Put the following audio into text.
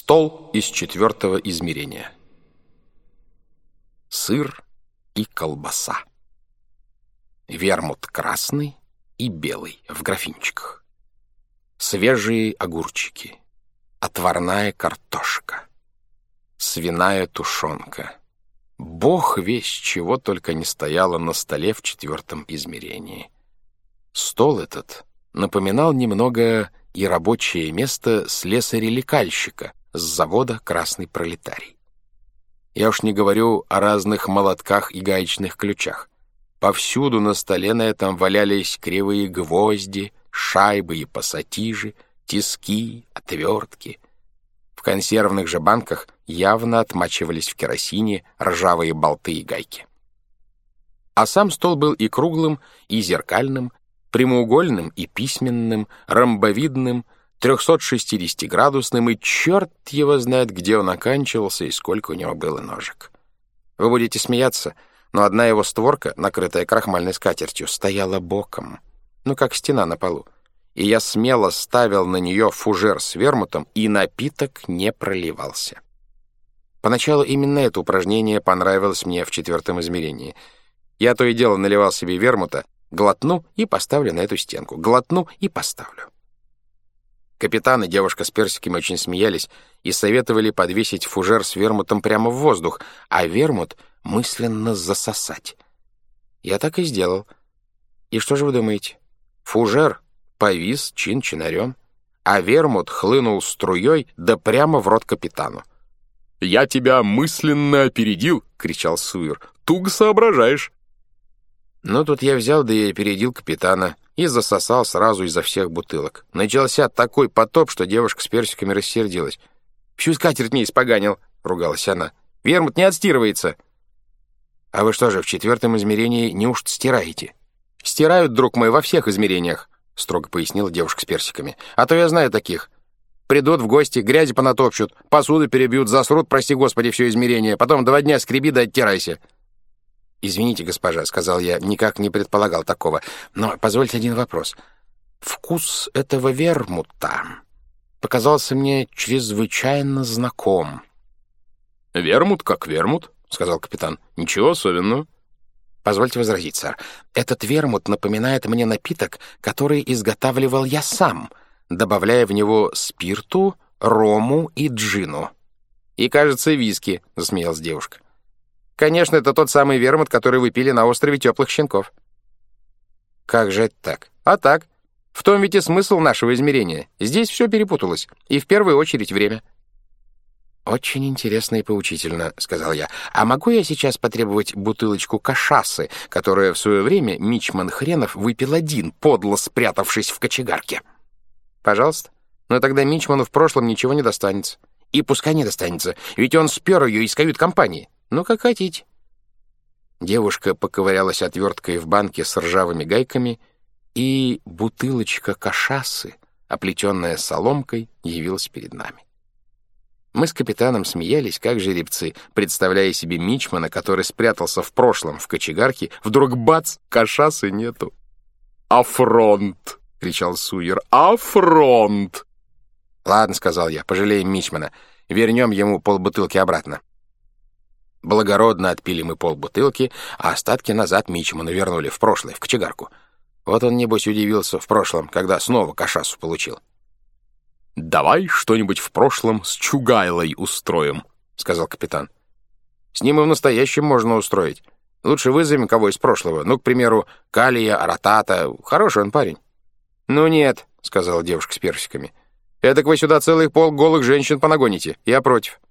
Стол из 4-го измерения. Сыр и колбаса. Вермут красный и белый в графинчиках. Свежие огурчики. Отварная картошка. Свиная тушенка. Бог весть чего только не стояло на столе в 4-м измерении. Стол этот напоминал немного и рабочее место слесаря-лекальщика с завода «Красный пролетарий». Я уж не говорю о разных молотках и гаечных ключах. Повсюду на столе на этом валялись кривые гвозди, шайбы и пассатижи, тиски, отвертки. В консервных же банках явно отмачивались в керосине ржавые болты и гайки. А сам стол был и круглым, и зеркальным, прямоугольным и письменным, ромбовидным, 360-градусным, и черт его знает, где он оканчивался и сколько у него было ножек. Вы будете смеяться, но одна его створка, накрытая крахмальной скатертью, стояла боком, как стена на полу, и я смело ставил на нее фужер с вермутом, и напиток не проливался. Поначалу именно это упражнение понравилось мне в 4-м измерении. Я то и дело наливал себе вермута, глотну и поставлю на эту стенку, глотну и поставлю. Капитан и девушка с персиками очень смеялись и советовали подвесить фужер с вермутом прямо в воздух, а вермут мысленно засосать. Я так и сделал. И что же вы думаете? Фужер повис чин-чинарем, а вермут хлынул струей да прямо в рот капитану. «Я тебя мысленно опередил!» — кричал Суир. «Туго соображаешь!» Ну, тут я взял да и опередил капитана и засосал сразу изо всех бутылок. Начался такой потоп, что девушка с персиками рассердилась. «Всю скатерть не испоганил!» — ругалась она. «Вермут не отстирывается!» «А вы что же, в 4-м измерении неужто стираете?» «Стирают, друг мой, во всех измерениях», — строго пояснила девушка с персиками. «А то я знаю таких. Придут в гости, грязи понатопчут, посуду перебьют, засрут, прости господи, все измерение, потом 2 дня скреби да оттирайся». «Извините, госпожа», — сказал я, никак не предполагал такого, «но позвольте один вопрос. Вкус этого вермута показался мне чрезвычайно знаком». «Вермут как вермут», — сказал капитан. «Ничего особенного». «Позвольте возразить, сэр. Этот вермут напоминает мне напиток, который изготавливал я сам, добавляя в него спирту, рому и джину». «И, кажется, виски», — засмеялась девушка. «Конечно, это тот самый вермут, который вы пили на острове Теплых Щенков». «Как же это так?» «А так. В том ведь и смысл нашего измерения. Здесь все перепуталось. И в первую очередь время». «Очень интересно и поучительно», — сказал я. «А могу я сейчас потребовать бутылочку кашасы, которую в свое время мичман Хренов выпил один, подло спрятавшись в кочегарке?» «Пожалуйста. Но тогда мичману в прошлом ничего не достанется. И пускай не достанется, ведь он спер ее из кают-компании. Ну, как хотите». Девушка поковырялась отверткой в банке с ржавыми гайками, и бутылочка кашасы, оплетенная соломкой, явилась перед нами. Мы с капитаном смеялись, как жеребцы, представляя себе мичмана, который спрятался в прошлом в кочегарке, вдруг бац, кашасы нету. «Афронт!» — кричал Суир. «Афронт!» «Ладно», — сказал я, — «пожалеем мичмана. Вернем ему полбутылки обратно». Благородно отпили мы полбутылки, а остатки назад мичману вернули в прошлое, в кочегарку. Вот он, небось, удивился в прошлом, когда снова кашасу получил. «Давай что-нибудь в прошлом с Чугайлой устроим», — сказал капитан. «С ним и в настоящем можно устроить. Лучше вызовем кого из прошлого. Ну, к примеру, Калия, Аратата. Хороший он парень». «Ну нет», — сказала девушка с персиками. «Эдак вы сюда целых полголых женщин понагоните. Я против».